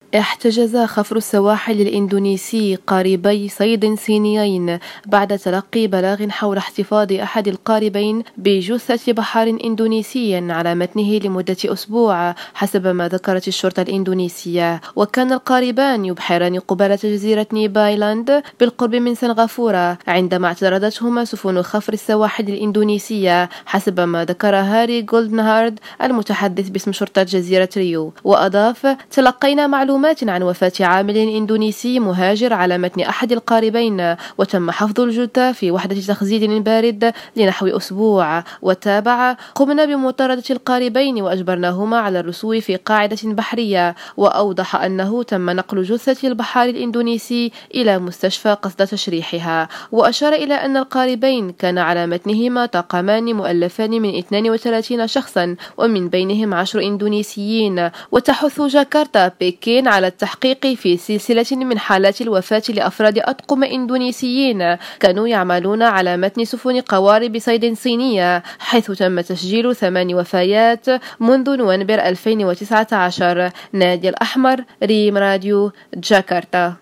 احتجز خفر السواحل الإندونيسي قاربي صيد صينيين بعد تلقي بلاغ حول احتفاظ أحد القاربين بجثة بحار إندونيسي على متنه لمدة أسبوع حسب ما ذكرت الشرطة الإندونيسية. وكان القاربان يبحران قبالة جزيرة نيبايلاند بالقرب من سنغافورة عندما اعترضتهما سفن خفر السواحل الإندونيسية حسب ما ذكر هاري جولدنهارد المتحدث باسم شرطة جزيرة ريو. وأضاف: تلقينا معلومات عن وفاة عامل إندونيسي مهاجر على متن أحد القاربين، وتم حفظ الجثة في وحدة تخزين بارد لنحو أسبوع. وتابع: قمنا بمطاردة القاربين وأجبرناهما على الرسو في قاعدة بحرية. وأوضح أنه تم نقل جثة البحار الإندونيسي إلى مستشفى قصد تشريحها. وأشار إلى أن القاربين كان على متنهما طاقمان مؤلفان من 32 شخصا ومن بينهم 10 إندونيسيين. وتحث جاكرتا بكين على التحقيق في سلسلة من حالات الوفاة لأفراد أطقم إندونيسيين كانوا يعملون على متن سفن قوارب صيد صينية، حيث تم تسجيل 8 وفيات منذ نوفمبر 2019. نادية الأحمر، ريم راديو، جاكرتا.